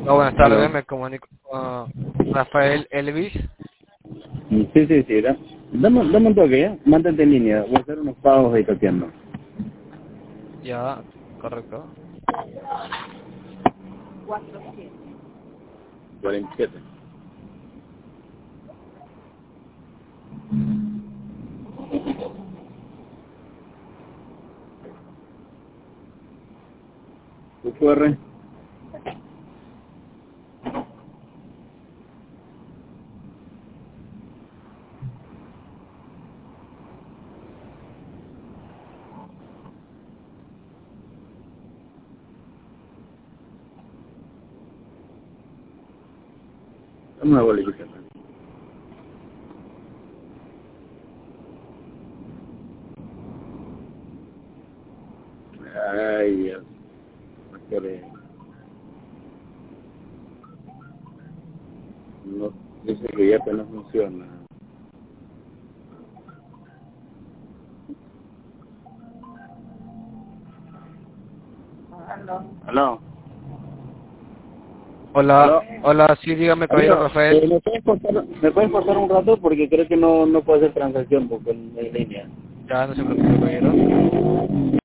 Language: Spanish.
Buenas Aló. tardes, me comunico con Rafael Elvis. Sí. Dame un toque, ¿ya? Mantente en línea. Voy a hacer unos pagos ahí toqueando. Ya, correcto. 47. ¿Tu QR? Dame una bolita. Ay, Dios. No, dice que ya no funciona. Aló. Hola, Aló. hola, sí, dígame, caballero Amigo, Rafael. ¿me puedes cortar un rato? Porque creo que no puedo hacer transacción porque en línea. Ya, no se preocupe, caballero.